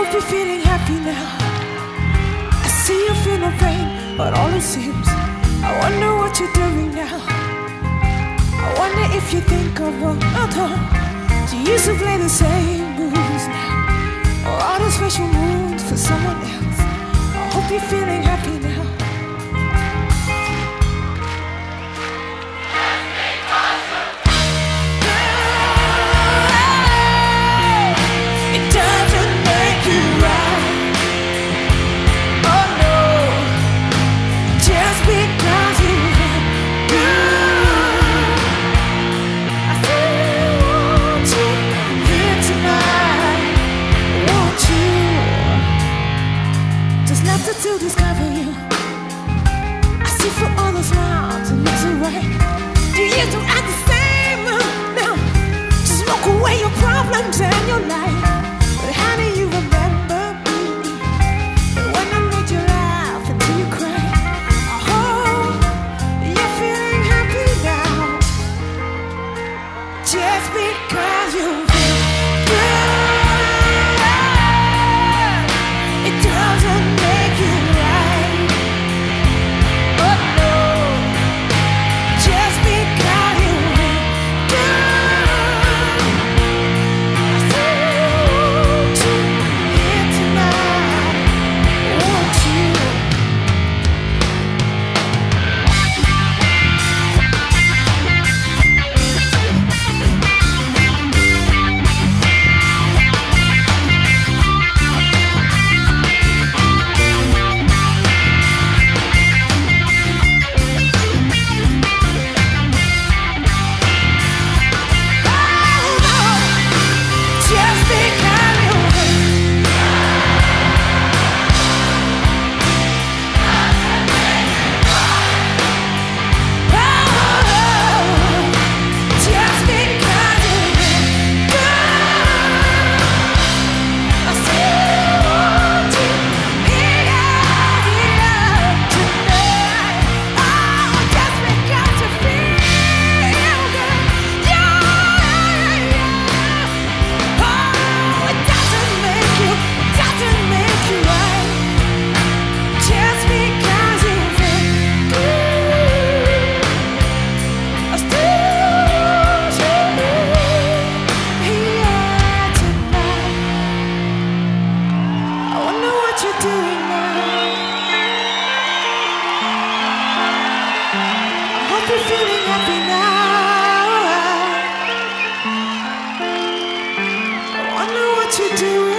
hope you're feeling happy now. I see you feel no pain, but all it seems, I wonder what you're doing now. I wonder if you think of what I thought. Do you used to play the same moves now? Or are those special moves for someone else? I hope you're feeling happy now. To discover you, I see for all the smiles and looks away. You used to act the same now. Just smoke away your problems and your life. But how do you remember me? And when I made you laugh until you cry, I hope you're feeling happy now. Just because you feel good, it doesn't make you right. Oh no, just because you feel good. I still want you here tonight. Want you. You're feeling happy now. I wonder what you're doing.